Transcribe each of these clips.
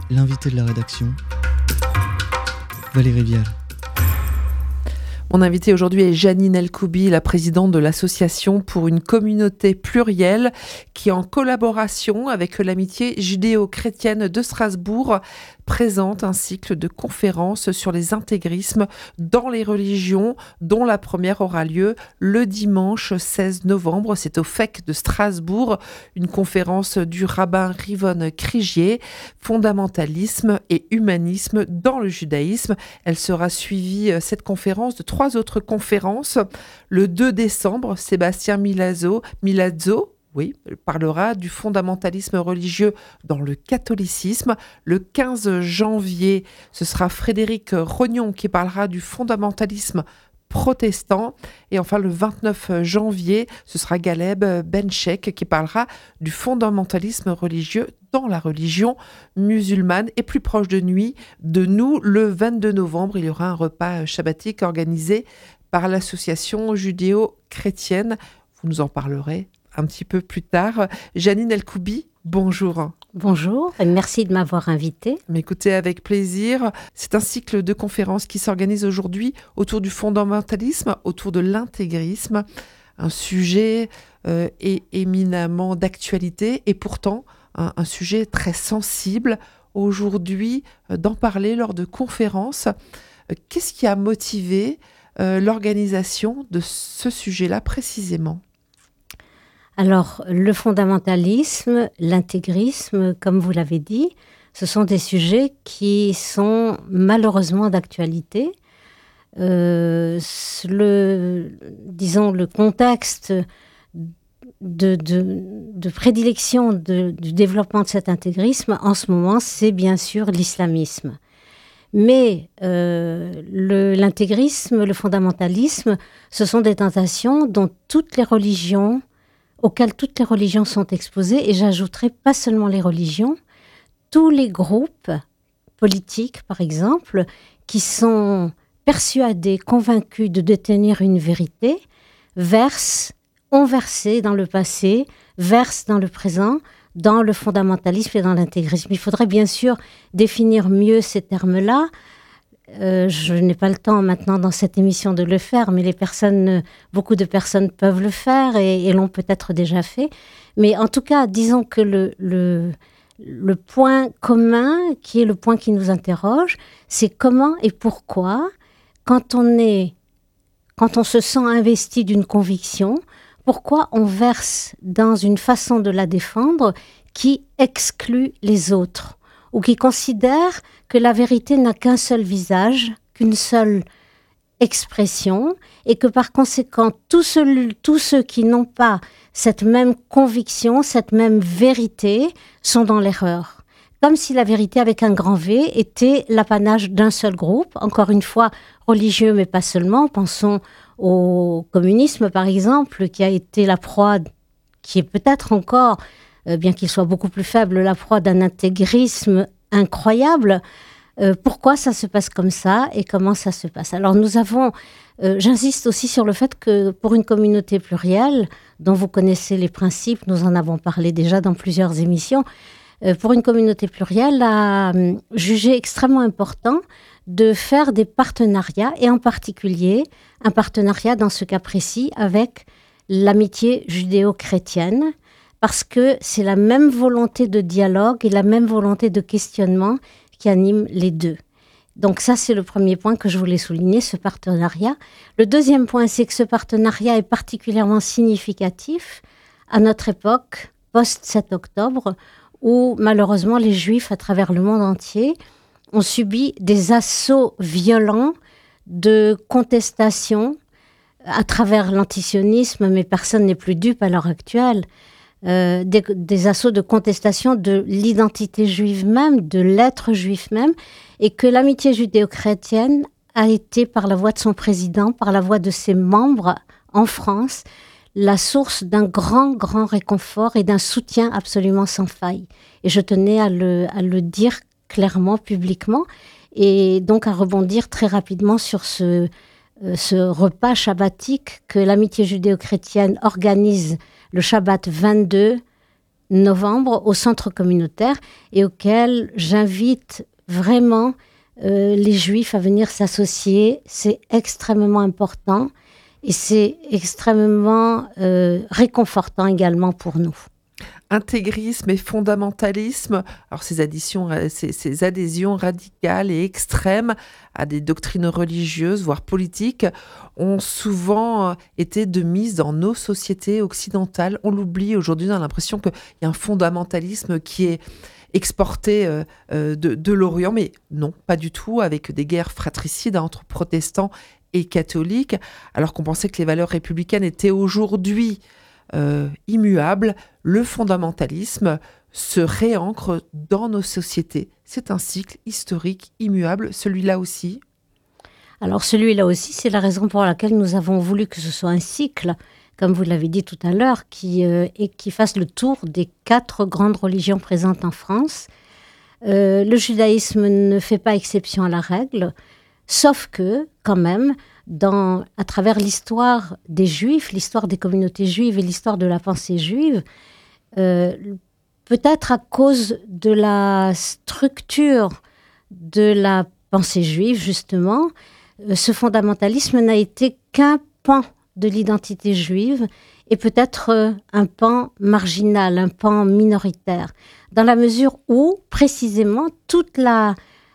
L'invité de la rédaction, Valérie Vial. Mon invitée aujourd'hui est Janine El-Koubi, la présidente de l'Association pour une communauté plurielle qui, en collaboration avec l'Amitié judéo-chrétienne de Strasbourg, présente un cycle de conférences sur les intégrismes dans les religions, dont la première aura lieu le dimanche 16 novembre. C'est au FEC de Strasbourg, une conférence du rabbin Rivon Krigier, fondamentalisme et humanisme dans le judaïsme. Elle sera suivie, cette conférence, de 3 autres conférences. Le 2 décembre, Sébastien Milazzo, parlera du fondamentalisme religieux dans le catholicisme. Le 15 janvier, ce sera Frédéric Rognon qui parlera du fondamentalisme protestant. Et enfin, le 29 janvier, ce sera Galeb Benchek qui parlera du fondamentalisme religieux dans la religion musulmane. Et plus proche de nous, le 22 novembre, il y aura un repas shabbatique organisé par l'association judéo-chrétienne. Vous nous en parlerez un petit peu plus tard. Janine El-Koubi, bonjour. Bonjour, et merci de m'avoir invitée. Écoutez, avec plaisir. C'est un cycle de conférences qui s'organise aujourd'hui autour du fondamentalisme, autour de l'intégrisme, un sujet éminemment d'actualité et pourtant un sujet très sensible aujourd'hui d'en parler lors de conférences. Qu'est-ce qui a motivé l'organisation de ce sujet-là précisément ? Alors, le fondamentalisme, l'intégrisme, comme vous l'avez dit, ce sont des sujets qui sont malheureusement d'actualité. Le contexte de prédilection du développement de cet intégrisme, en ce moment, c'est bien sûr l'islamisme. Mais l'intégrisme, le fondamentalisme, ce sont des tentations auxquelles toutes les religions sont exposées, et j'ajouterai pas seulement les religions, tous les groupes politiques, par exemple, qui sont persuadés, convaincus de détenir une vérité, ont versé dans le passé, versent dans le présent, dans le fondamentalisme et dans l'intégrisme. Il faudrait bien sûr définir mieux ces termes-là. Je n'ai pas le temps maintenant dans cette émission de le faire, mais beaucoup de personnes peuvent le faire et l'ont peut-être déjà fait. Mais en tout cas, disons que le point commun, qui est le point qui nous interroge, c'est comment et pourquoi, quand on se sent investi d'une conviction, pourquoi on verse dans une façon de la défendre qui exclut les autres, ou qui considère que la vérité n'a qu'un seul visage, qu'une seule expression, et que par conséquent, tous ceux qui n'ont pas cette même conviction, cette même vérité, sont dans l'erreur. Comme si la vérité avec un grand V était l'apanage d'un seul groupe, encore une fois religieux, mais pas seulement. Pensons au communisme, par exemple, qui a été la proie, qui est peut-être encore, bien qu'il soit beaucoup plus faible, la proie d'un intégrisme incroyable. Pourquoi ça se passe comme ça et comment ça se passe ? Alors j'insiste aussi sur le fait que pour une communauté plurielle, dont vous connaissez les principes, nous en avons parlé déjà dans plusieurs émissions, pour une communauté plurielle, a jugé extrêmement important de faire des partenariats, et en particulier un partenariat dans ce cas précis avec l'amitié judéo-chrétienne, parce que c'est la même volonté de dialogue et la même volonté de questionnement qui anime les deux. Donc ça, c'est le premier point que je voulais souligner, ce partenariat. Le deuxième point, c'est que ce partenariat est particulièrement significatif à notre époque, post-7 octobre, où malheureusement les Juifs à travers le monde entier ont subi des assauts violents de contestation à travers l'antisionisme, mais personne n'est plus dupe à l'heure actuelle. Des assauts de contestation de l'identité juive même, de l'être juif même, et que l'amitié judéo-chrétienne a été, par la voix de son président, par la voix de ses membres en France, la source d'un grand réconfort et d'un soutien absolument sans faille. Et je tenais à le dire clairement, publiquement, et donc à rebondir très rapidement sur ce repas shabbatique que l'amitié judéo-chrétienne organise le Shabbat 22 novembre au centre communautaire et auquel j'invite vraiment les Juifs à venir s'associer. C'est extrêmement important et c'est extrêmement réconfortant également pour nous. Intégrisme et fondamentalisme, alors ces adhésions radicales et extrêmes à des doctrines religieuses, voire politiques, ont souvent été de mise dans nos sociétés occidentales. On l'oublie aujourd'hui, on a l'impression qu'il y a un fondamentalisme qui est exporté de l'Orient, mais non, pas du tout, avec des guerres fratricides entre protestants et catholiques, alors qu'on pensait que les valeurs républicaines étaient aujourd'hui immuable, le fondamentalisme se réancre dans nos sociétés. C'est un cycle historique immuable, celui-là aussi. Alors celui-là aussi, c'est la raison pour laquelle nous avons voulu que ce soit un cycle, comme vous l'avez dit tout à l'heure, qui fasse le tour des 4 grandes religions présentes en France. Le judaïsme ne fait pas exception à la règle, sauf que, quand même, à travers l'histoire des Juifs, l'histoire des communautés juives et l'histoire de la pensée juive, peut-être à cause de la structure de la pensée juive, justement, ce fondamentalisme n'a été qu'un pan de l'identité juive et peut-être un pan marginal, un pan minoritaire, dans la mesure où, précisément, toute la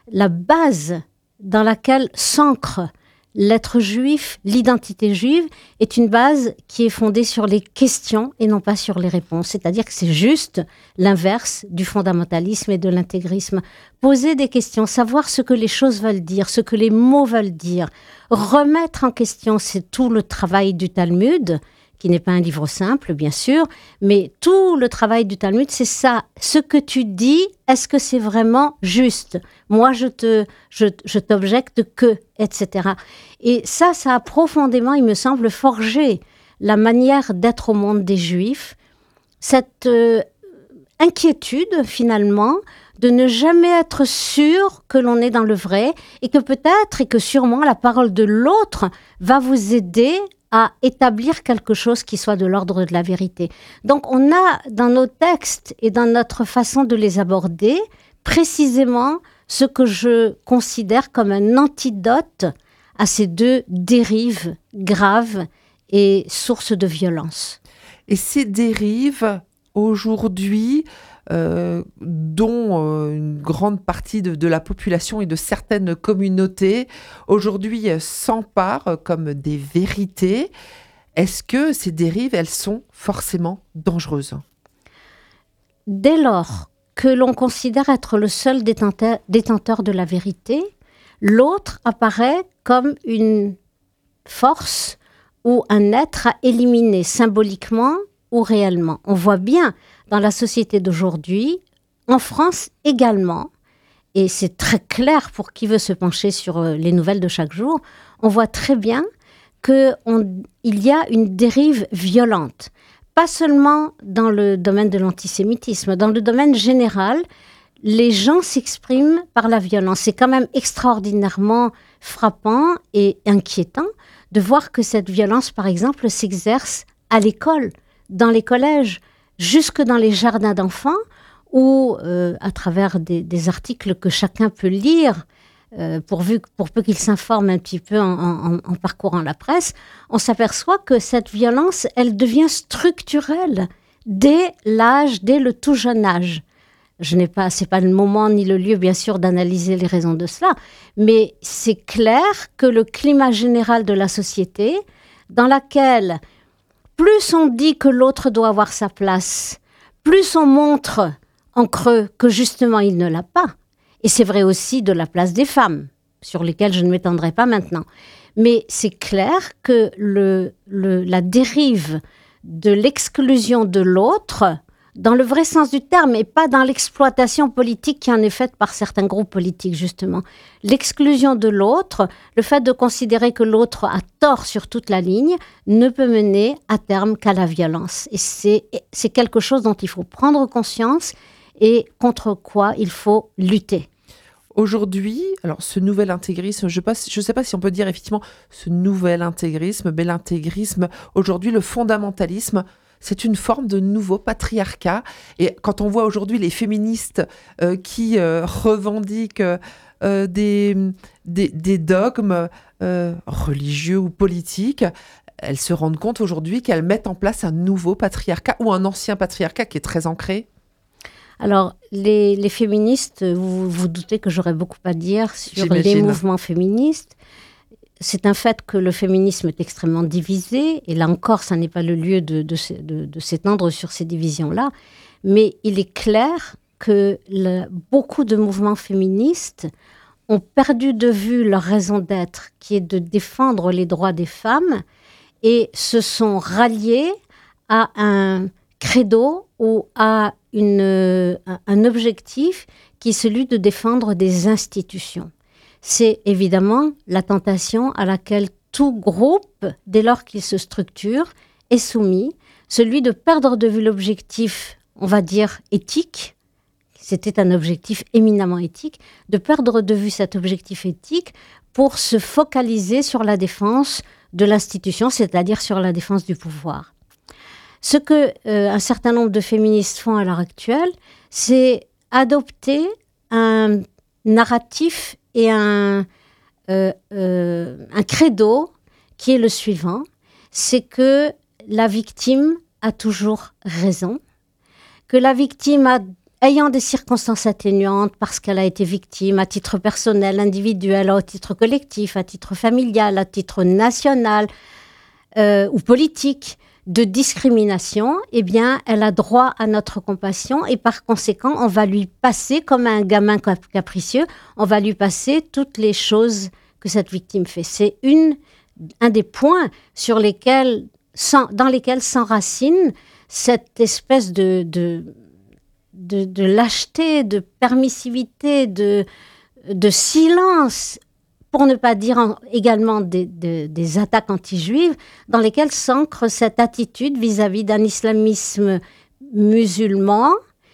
base dans laquelle s'ancre l'être juif, l'identité juive, est une base qui est fondée sur les questions et non pas sur les réponses. C'est-à-dire que c'est juste l'inverse du fondamentalisme et de l'intégrisme. Poser des questions, savoir ce que les choses veulent dire, ce que les mots veulent dire, remettre en question, c'est tout le travail du Talmud, qui n'est pas un livre simple, bien sûr, mais tout le travail du Talmud, c'est ça. Ce que tu dis, est-ce que c'est vraiment juste ? Moi, je t'objecte que, etc. Et ça a profondément, il me semble, forgé la manière d'être au monde des Juifs. Cette inquiétude, finalement, de ne jamais être sûr que l'on est dans le vrai et que peut-être et que sûrement la parole de l'autre va vous aider à établir quelque chose qui soit de l'ordre de la vérité. Donc, on a dans nos textes et dans notre façon de les aborder précisément ce que je considère comme un antidote à ces 2 dérives graves et sources de violence. Et ces dérives, aujourd'hui, dont une grande partie de la population et de certaines communautés aujourd'hui s'emparent comme des vérités. Est-ce que ces dérives, elles sont forcément dangereuses ? Dès lors que l'on considère être le seul détenteur de la vérité, l'autre apparaît comme une force ou un être à éliminer symboliquement ou réellement. On voit bien dans la société d'aujourd'hui, en France également, et c'est très clair pour qui veut se pencher sur les nouvelles de chaque jour, on voit très bien qu'il y a une dérive violente. Pas seulement dans le domaine de l'antisémitisme, dans le domaine général, les gens s'expriment par la violence. C'est quand même extraordinairement frappant et inquiétant de voir que cette violence, par exemple, s'exerce à l'école, dans les collèges, jusque dans les jardins d'enfants, ou à travers des articles que chacun peut lire, pour peu qu'il s'informe un petit peu en parcourant la presse, on s'aperçoit que cette violence, elle devient structurelle dès le tout jeune âge. C'est pas le moment ni le lieu, bien sûr, d'analyser les raisons de cela, mais c'est clair que le climat général de la société, dans laquelle plus on dit que l'autre doit avoir sa place, plus on montre en creux que justement il ne l'a pas. Et c'est vrai aussi de la place des femmes, sur lesquelles je ne m'étendrai pas maintenant. Mais c'est clair que la dérive de l'exclusion de l'autre, dans le vrai sens du terme, et pas dans l'exploitation politique qui en est faite par certains groupes politiques, justement. L'exclusion de l'autre, le fait de considérer que l'autre a tort sur toute la ligne, ne peut mener à terme qu'à la violence. Et c'est quelque chose dont il faut prendre conscience et contre quoi il faut lutter. Aujourd'hui, alors ce nouvel intégrisme, je ne sais pas si on peut dire effectivement ce nouvel intégrisme, mais l'intégrisme, aujourd'hui le fondamentalisme, c'est une forme de nouveau patriarcat. Et quand on voit aujourd'hui les féministes qui revendiquent des dogmes religieux ou politiques, elles se rendent compte aujourd'hui qu'elles mettent en place un nouveau patriarcat ou un ancien patriarcat qui est très ancré. Alors, les féministes, vous vous doutez que j'aurais beaucoup à dire sur J'imagine. les mouvements féministes. C'est un fait que le féminisme est extrêmement divisé, et là encore, ça n'est pas le lieu de s'étendre sur ces divisions-là, mais il est clair que beaucoup de mouvements féministes ont perdu de vue leur raison d'être, qui est de défendre les droits des femmes, et se sont ralliés à un credo ou à un objectif qui est celui de défendre des institutions. C'est évidemment la tentation à laquelle tout groupe, dès lors qu'il se structure, est soumis, celui de perdre de vue l'objectif, on va dire, éthique. C'était un objectif éminemment éthique, de perdre de vue cet objectif éthique pour se focaliser sur la défense de l'institution, c'est-à-dire sur la défense du pouvoir. Ce que un certain nombre de féministes font à l'heure actuelle, c'est adopter un narratif et un credo qui est le suivant, c'est que la victime a toujours raison, que la victime ayant des circonstances atténuantes parce qu'elle a été victime à titre personnel, individuel, à titre collectif, à titre familial, à titre national ou politique, de discrimination, eh bien, elle a droit à notre compassion et par conséquent, on va lui passer, comme un gamin capricieux, on va lui passer toutes les choses que cette victime fait. C'est un des points dans lesquels s'enracine cette espèce de lâcheté, de permissivité, de silence, pour ne pas dire également des attaques anti-juives, dans lesquelles s'ancre cette attitude vis-à-vis d'un islamisme musulman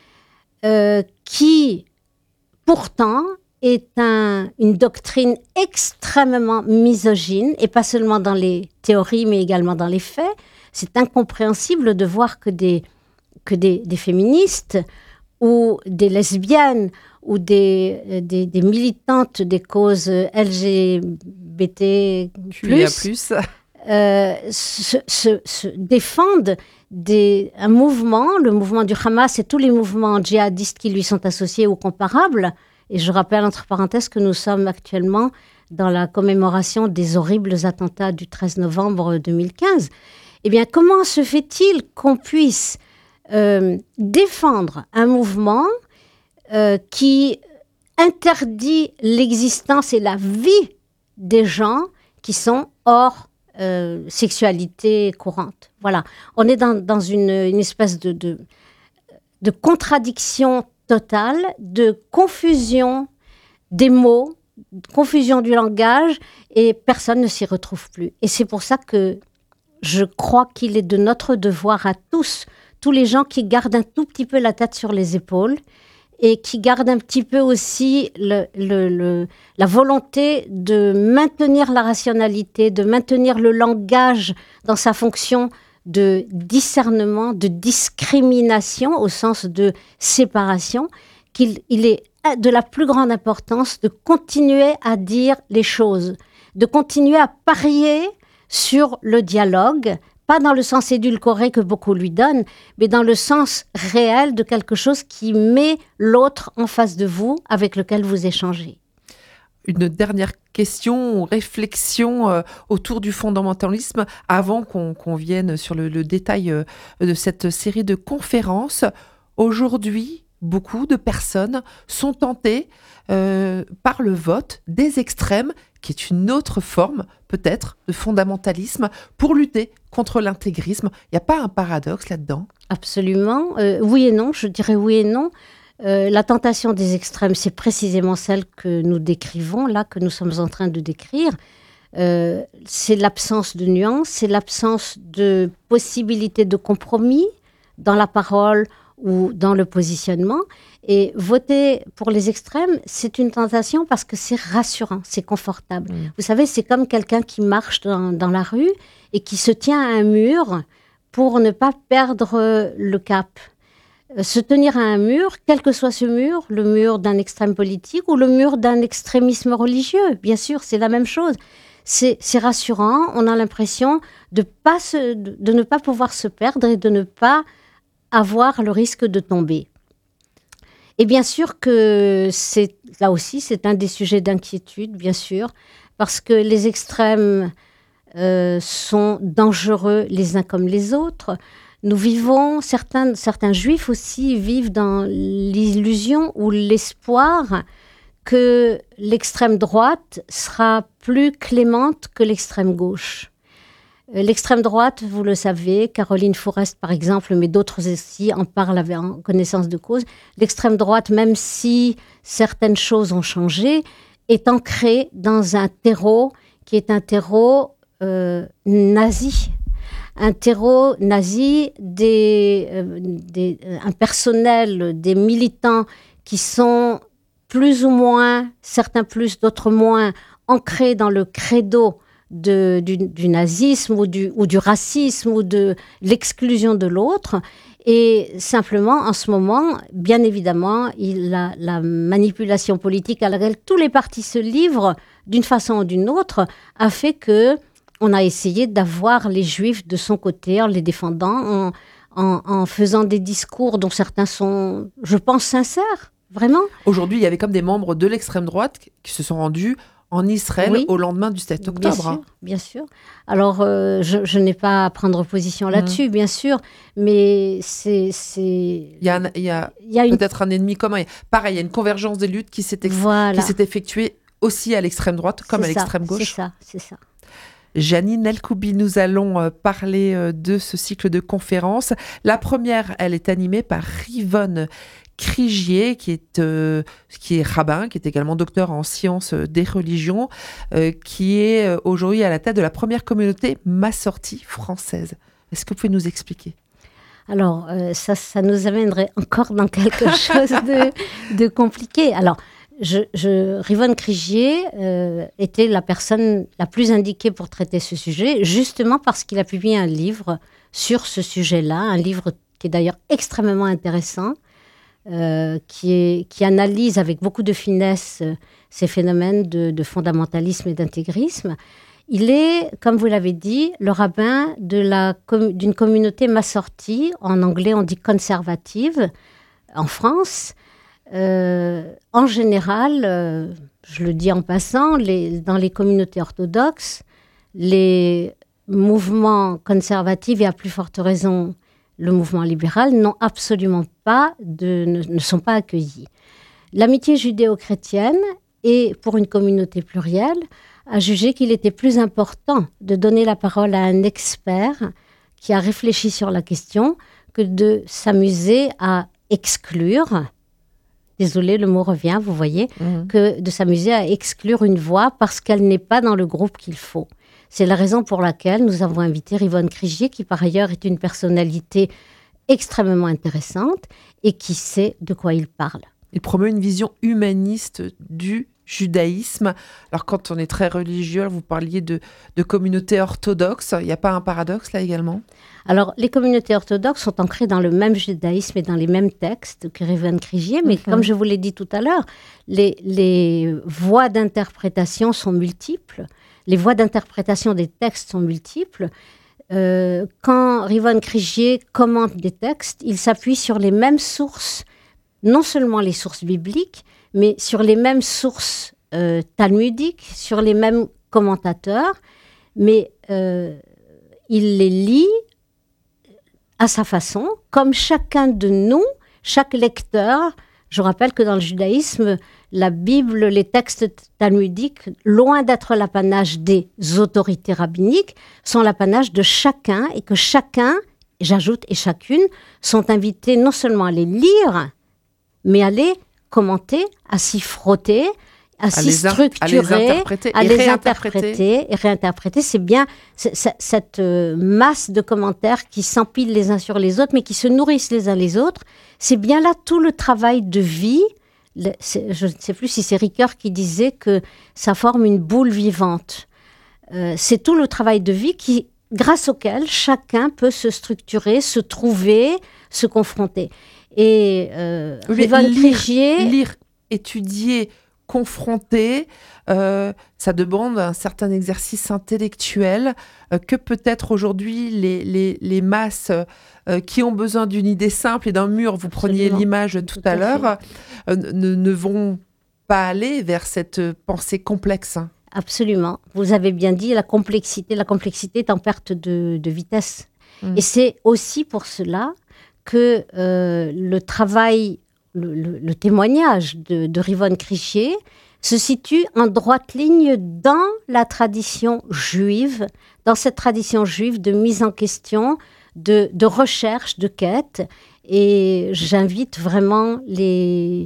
qui, pourtant, est une doctrine extrêmement misogyne, et pas seulement dans les théories, mais également dans les faits. C'est incompréhensible de voir que des féministes ou des lesbiennes ou des militantes des causes LGBT+, se défendent un mouvement, le mouvement du Hamas et tous les mouvements djihadistes qui lui sont associés ou comparables. Et je rappelle, entre parenthèses, que nous sommes actuellement dans la commémoration des horribles attentats du 13 novembre 2015. Eh bien, comment se fait-il qu'on puisse défendre un mouvement qui interdit l'existence et la vie des gens qui sont hors sexualité courante. Voilà. On est dans une espèce de contradiction totale, de confusion des mots, confusion du langage, et personne ne s'y retrouve plus. Et c'est pour ça que je crois qu'il est de notre devoir à tous les gens qui gardent un tout petit peu la tête sur les épaules et qui gardent un petit peu aussi la volonté de maintenir la rationalité, de maintenir le langage dans sa fonction de discernement, de discrimination au sens de séparation, qu'il est de la plus grande importance de continuer à dire les choses, de continuer à parier sur le dialogue, pas dans le sens édulcoré que beaucoup lui donnent, mais dans le sens réel de quelque chose qui met l'autre en face de vous, avec lequel vous échangez. Une dernière question, réflexion autour du fondamentalisme, avant qu'on vienne sur le détail de cette série de conférences. Aujourd'hui, beaucoup de personnes sont tentées par le vote des extrêmes, qui est une autre forme, peut-être, de fondamentalisme pour lutter contre l'intégrisme. Il n'y a pas un paradoxe là-dedans ? Absolument. Oui et non, je dirais oui et non. La tentation des extrêmes, c'est précisément celle que nous décrivons, là, que nous sommes en train de décrire. C'est l'absence de nuances, c'est l'absence de possibilité de compromis dans la parole ou dans le positionnement. Et voter pour les extrêmes, c'est une tentation parce que c'est rassurant, c'est confortable. Vous savez, c'est comme quelqu'un qui marche dans la rue et qui se tient à un mur pour ne pas perdre le cap. Se tenir à un mur, quel que soit ce mur, le mur d'un extrême politique ou le mur d'un extrémisme religieux, bien sûr, c'est la même chose. C'est rassurant, on a l'impression de ne pas pouvoir se perdre et de ne pas avoir le risque de tomber. Et bien sûr que là aussi, c'est un des sujets d'inquiétude, bien sûr, parce que les extrêmes sont dangereux les uns comme les autres. Nous vivons, certains juifs aussi vivent dans l'illusion ou l'espoir que l'extrême droite sera plus clémente que l'extrême gauche. L'extrême droite, vous le savez, Caroline Fourest par exemple, mais d'autres aussi en parlent en connaissance de cause. L'extrême droite, même si certaines choses ont changé, est ancrée dans un terreau qui est un terreau nazi. Un terreau nazi, un personnel, des militants qui sont plus ou moins, certains plus, d'autres moins, ancrés dans le credo du nazisme ou du racisme ou de l'exclusion de l'autre. Et simplement, en ce moment, bien évidemment, la manipulation politique à laquelle tous les partis se livrent d'une façon ou d'une autre a fait que on a essayé d'avoir les Juifs de son côté en les défendant, en faisant des discours dont certains sont, je pense, sincères, vraiment. Aujourd'hui, il y avait comme des membres de l'extrême droite qui se sont rendus en Israël au lendemain du 7 octobre. Bien sûr. Alors, je n'ai pas à prendre position là-dessus, bien sûr, mais c'est... Il y a peut-être un ennemi commun. Pareil, il y a une convergence des luttes qui s'est effectuée aussi à l'extrême droite comme à l'extrême gauche. C'est ça. Janine El-Koubi, nous allons parler de ce cycle de conférences. La première, elle est animée par Rivonne Krigier, qui est rabbin, qui est également docteur en sciences des religions, qui est aujourd'hui à la tête de la première communauté massortie française. Est-ce que vous pouvez nous expliquer ? Alors, ça nous amènerait encore dans quelque chose de compliqué. Alors, Rivonne Krigier était la personne la plus indiquée pour traiter ce sujet, justement parce qu'il a publié un livre sur ce sujet-là, un livre qui est d'ailleurs extrêmement intéressant, qui analyse avec beaucoup de finesse ces phénomènes de fondamentalisme et d'intégrisme. Il est, comme vous l'avez dit, le rabbin d'une communauté massortie, en anglais on dit conservative, en France. En général, je le dis en passant, dans les communautés orthodoxes, les mouvements conservatifs et à plus forte raison le mouvement libéral ne sont pas accueillis. L'amitié judéo-chrétienne, et pour une communauté plurielle, a jugé qu'il était plus important de donner la parole à un expert qui a réfléchi sur la question que de s'amuser à exclure. Désolée, le mot revient, vous voyez, que de s'amuser à exclure une voix parce qu'elle n'est pas dans le groupe qu'il faut. C'est la raison pour laquelle nous avons invité Rivonne Krigier, qui par ailleurs est une personnalité extrêmement intéressante et qui sait de quoi il parle. Il promeut une vision humaniste du judaïsme. Alors quand on est très religieux, vous parliez de communautés orthodoxes, il n'y a pas un paradoxe là également ? Alors les communautés orthodoxes sont ancrées dans le même judaïsme et dans les mêmes textes que Rivonne Krigier, mais comme je vous l'ai dit tout à l'heure, les voies d'interprétation sont multiples, les voies d'interprétation des textes sont multiples. Quand Rivonne Krigier commente des textes, il s'appuie sur les mêmes sources, non seulement les sources bibliques, mais sur les mêmes sources talmudiques, sur les mêmes commentateurs, mais il les lit à sa façon, comme chacun de nous, chaque lecteur. Je rappelle que dans le judaïsme, la Bible, les textes talmudiques, loin d'être l'apanage des autorités rabbiniques, sont l'apanage de chacun, et que chacun, j'ajoute, et chacune, sont invités non seulement à les lire, mais à les commenter, à s'y frotter, à s'y structurer, à les interpréter et réinterpréter. C'est bien cette masse de commentaires qui s'empilent les uns sur les autres, mais qui se nourrissent les uns les autres. C'est bien là tout le travail de vie. Je ne sais plus si c'est Ricoeur qui disait que ça forme une boule vivante. C'est tout le travail de vie qui grâce auquel chacun peut se structurer, se trouver, se confronter. Et Rivonne Krichier... Lire, étudier, confronter, ça demande un certain exercice intellectuel que peut-être aujourd'hui les masses qui ont besoin d'une idée simple et d'un mur, vous preniez l'image tout à l'heure, ne vont pas aller vers cette pensée complexe. Absolument. Vous avez bien dit, la complexité est en perte de vitesse. Et c'est aussi pour cela que le travail, le témoignage de Rivonne Krichier se situe en droite ligne dans la tradition juive, dans cette tradition juive de mise en question, de recherche, de quête. Et j'invite vraiment mes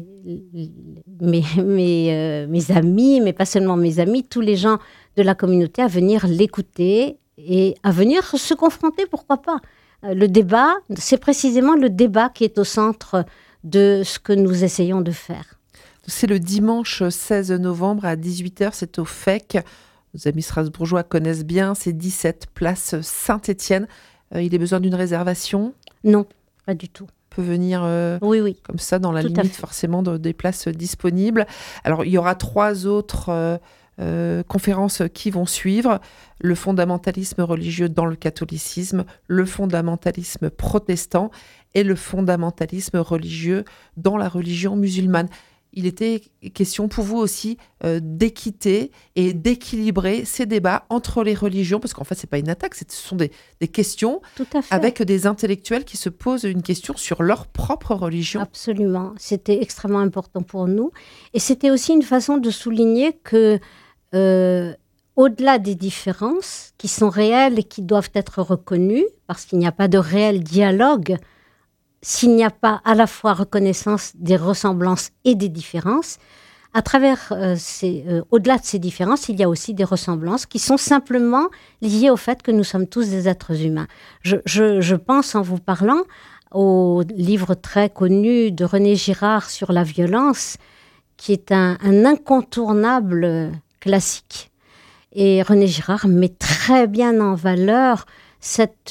amis, mais pas seulement mes amis, tous les gens de la communauté à venir l'écouter et à venir se confronter, pourquoi pas. Le débat, c'est précisément le débat qui est au centre de ce que nous essayons de faire. C'est le dimanche 16 novembre à 18h, c'est au FEC. Nos amis strasbourgeois connaissent bien, c'est 17 place Saint-Étienne. Il est besoin d'une réservation ? Non, pas du tout. On peut venir oui. Comme ça, dans la limite forcément des places disponibles. Alors, il y aura 3 autres conférences qui vont suivre. Le fondamentalisme religieux dans le catholicisme, le fondamentalisme protestant et le fondamentalisme religieux dans la religion musulmane. Il était question pour vous aussi d'équité et d'équilibrer ces débats entre les religions, parce qu'en fait, ce n'est pas une attaque, ce sont des questions avec des intellectuels qui se posent une question sur leur propre religion. Absolument, c'était extrêmement important pour nous. Et c'était aussi une façon de souligner que, au-delà des différences qui sont réelles et qui doivent être reconnues, parce qu'il n'y a pas de réel dialogue, s'il n'y a pas à la fois reconnaissance des ressemblances et des différences, à travers au-delà de ces différences, il y a aussi des ressemblances qui sont simplement liées au fait que nous sommes tous des êtres humains. Je pense, en vous parlant, au livre très connu de René Girard sur la violence, qui est un incontournable classique. Et René Girard met très bien en valeur cette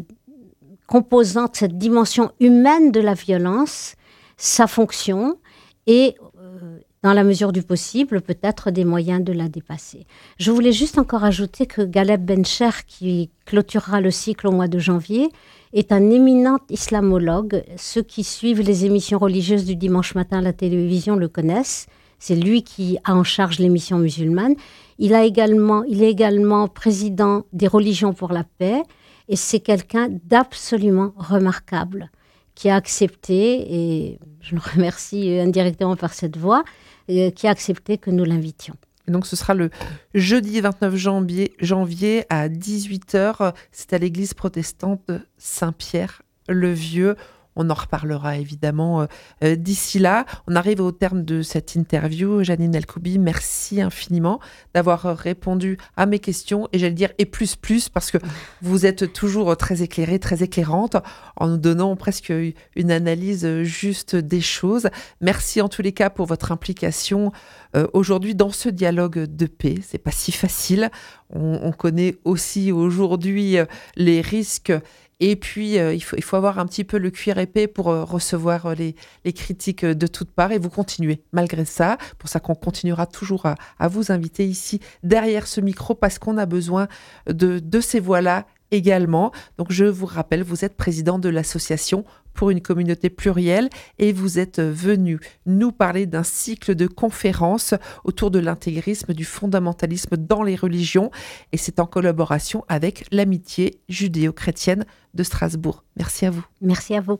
composante, cette dimension humaine de la violence, sa fonction et, dans la mesure du possible, peut-être des moyens de la dépasser. Je voulais juste encore ajouter que Galeb Bencher, qui clôturera le cycle au mois de janvier, est un éminent islamologue. Ceux qui suivent les émissions religieuses du dimanche matin à la télévision le connaissent. C'est lui qui a en charge l'émission musulmane. Il est également président des Religions pour la paix. Et c'est quelqu'un d'absolument remarquable qui a accepté, et je le remercie indirectement par cette voie, qui a accepté que nous l'invitions. Et donc ce sera le jeudi 29 janvier à 18h. C'est à l'église protestante de Saint-Pierre-le-Vieux. On en reparlera évidemment d'ici là. On arrive au terme de cette interview. Jeannine El-Koubi, merci infiniment d'avoir répondu à mes questions. Et j'allais dire, et plus, parce que vous êtes toujours très éclairée, très éclairante, en nous donnant presque une analyse juste des choses. Merci en tous les cas pour votre implication aujourd'hui dans ce dialogue de paix. C'est pas si facile. On connaît aussi aujourd'hui les risques. Et puis, il faut avoir un petit peu le cuir épais pour recevoir les critiques de toutes parts. Et vous continuez malgré ça. Pour ça qu'on continuera toujours à vous inviter ici, derrière ce micro, parce qu'on a besoin de ces voix-là également. Donc, je vous rappelle, vous êtes président de l'association pour une communauté plurielle et vous êtes venu nous parler d'un cycle de conférences autour de l'intégrisme, du fondamentalisme dans les religions, et c'est en collaboration avec l'Amitié judéo-chrétienne de Strasbourg. Merci à vous. Merci à vous.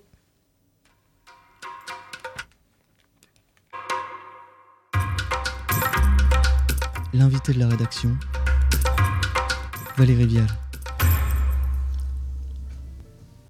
L'invité de la rédaction, Valérie Vial.